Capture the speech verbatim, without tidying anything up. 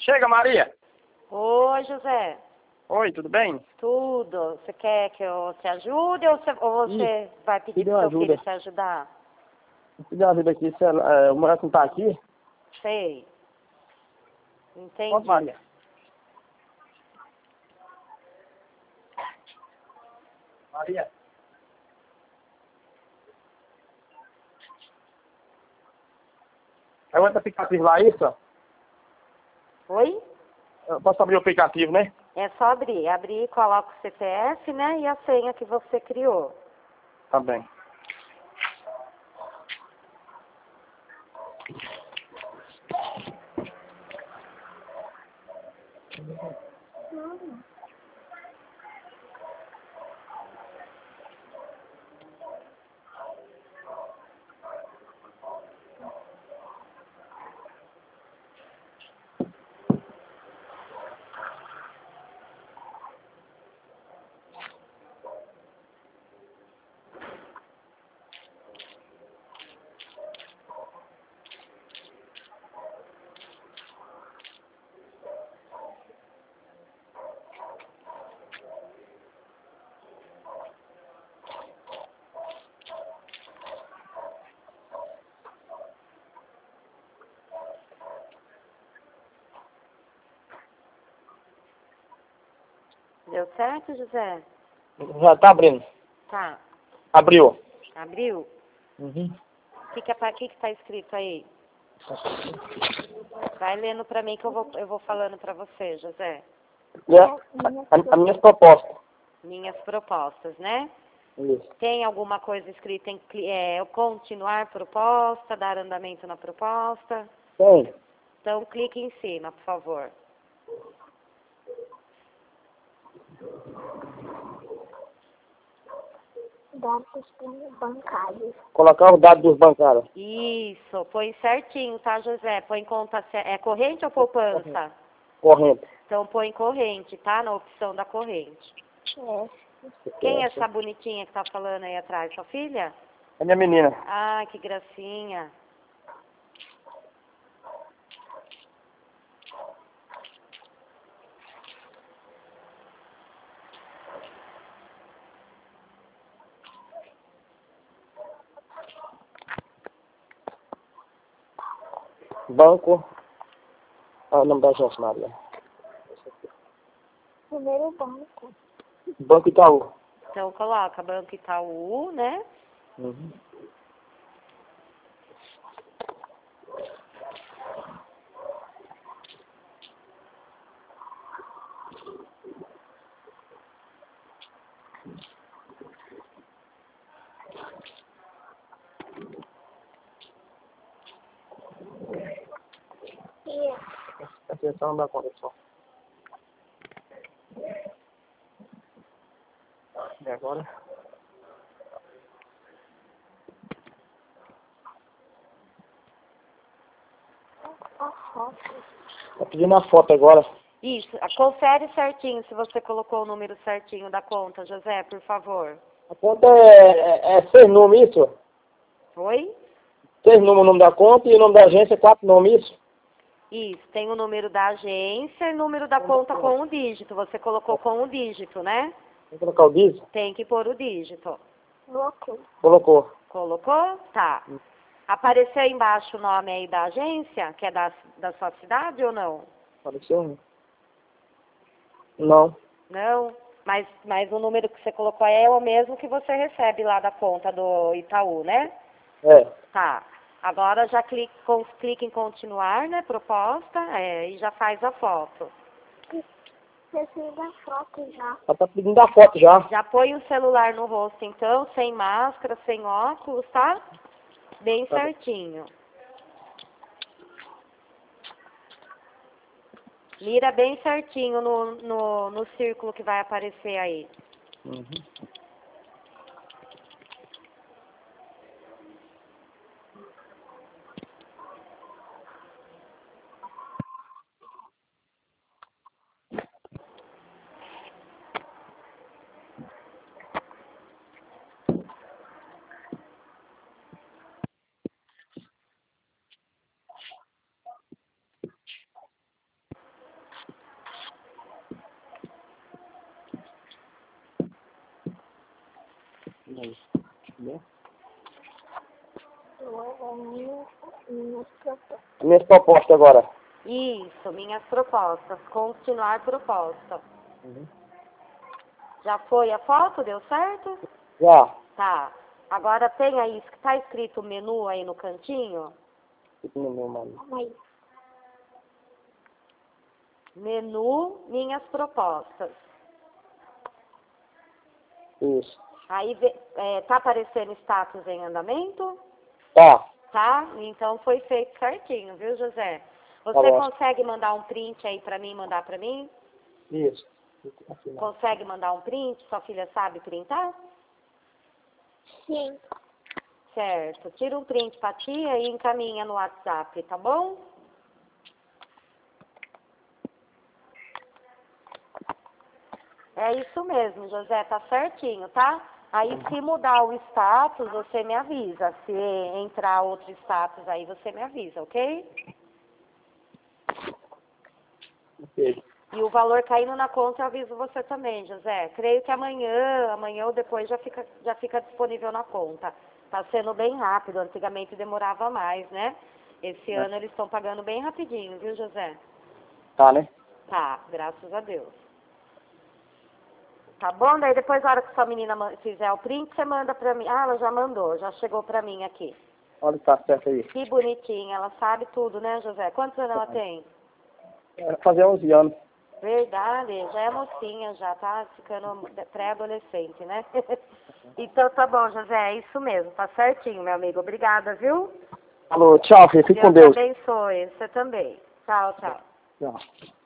Chega, Maria. Oi, José. Oi, tudo bem? Tudo. Você quer que eu te ajude ou você, ou você Ih, vai pedir pediu pro seu ajuda. filho te ajudar? Vou pedir ajuda aqui. Se ela, é, o moleque não tá aqui. Sei. Pode, Entendi. Maria. Maria. É outro aplicativo lá, isso? Oi? Eu posso abrir o aplicativo, né? É só abrir. Abrir, coloca o C P F, né? E a senha que você criou. Tá bem. Deu certo, José? Já tá abrindo. Tá. Abriu. Abriu? Uhum. O que que, é, que que tá escrito aí? Vai lendo pra mim que eu vou, eu vou falando pra você, José. E a, a, a minha proposta. Minhas propostas, né? Isso. Tem alguma coisa escrita em cli- é, continuar proposta, dar andamento na proposta? Tem. Então clique em cima, por favor. Dados bancários. Colocar os dados dos bancários. Isso, põe certinho, tá, José? Põe conta, ce- é corrente ou poupança? Corrente. Então põe corrente, tá? Na opção da corrente. É. Quem é essa bonitinha que tá falando aí atrás? Sua filha? É minha menina. Ah, que gracinha. Banco. Ah, o nome da agência, Maria. Primeiro banco. Banco Itaú. Então coloca Banco Itaú, né? Uhum. E Atenção da conexão. E agora? a foto. Tá pedindo a foto agora. Isso, confere certinho se você colocou o número certinho da conta, José, por favor. A conta é, é, é seis nomes, isso? Oi? Seis nomes o nome da conta e o nome da agência é quatro nomes, isso? Isso, tem o número da agência e o número da conta com o dígito. Você colocou com o dígito, né? Tem que colocar o dígito? Tem que pôr o dígito. Bloqueio. Colocou. Colocou? Tá. Apareceu aí embaixo o nome aí da agência, que é da, da sua cidade ou não? Apareceu? Não. Não? Mas, mas o número que você colocou é o mesmo que você recebe lá da conta do Itaú, né? É. Tá. Agora já clica, com, clica em continuar, né? Proposta, é, e já faz a foto. Recebi a foto já. Ela tá pedindo a foto já. Já põe o celular no rosto, então, sem máscara, sem óculos, tá? Bem Tá bom. certinho. Mira bem certinho no, no, no círculo que vai aparecer aí. Uhum. Minhas propostas agora. Isso, minhas propostas. Continuar proposta. Uhum. Já foi a foto? Deu certo? Já. Tá. Agora tem aí, tá escrito menu aí no cantinho? Fica no meu mano. Aí. Menu, minhas propostas. Isso. Aí, vê- é, tá aparecendo status em andamento? Tá. Tá? Então foi feito certinho, viu, José? Você Tá bom. consegue mandar um print aí pra mim, mandar pra mim? Isso. Assinar. Consegue mandar um print? Sua filha sabe printar? Sim. Certo. Tira um print pra tia e encaminha no WhatsApp, tá bom? É isso mesmo, José, tá certinho, tá? Aí se mudar o status, você me avisa. Se entrar outro status aí, você me avisa, ok? Ok. E o valor caindo na conta, eu aviso você também, José. Creio que amanhã, amanhã ou depois já fica, já fica disponível na conta. Tá sendo bem rápido, antigamente demorava mais, né? Esse É. ano eles estão pagando bem rapidinho, viu, José? Tá, né? Tá, graças a Deus. Tá bom? Daí depois, na hora que sua menina ma- fizer o print, você manda pra mim. Ah, ela já mandou, já chegou pra mim aqui. Olha que tá certo aí. Que bonitinha, ela sabe tudo, né, José? Quantos anos ela tem? É, fazer onze anos. Verdade, já é mocinha, já tá ficando pré-adolescente, né? Então tá bom, José, é isso mesmo, tá certinho, meu amigo. Obrigada, viu? Falou, tchau, filho. Fique com Deus Deus. abençoe, você também. Tchau, tchau. Tchau.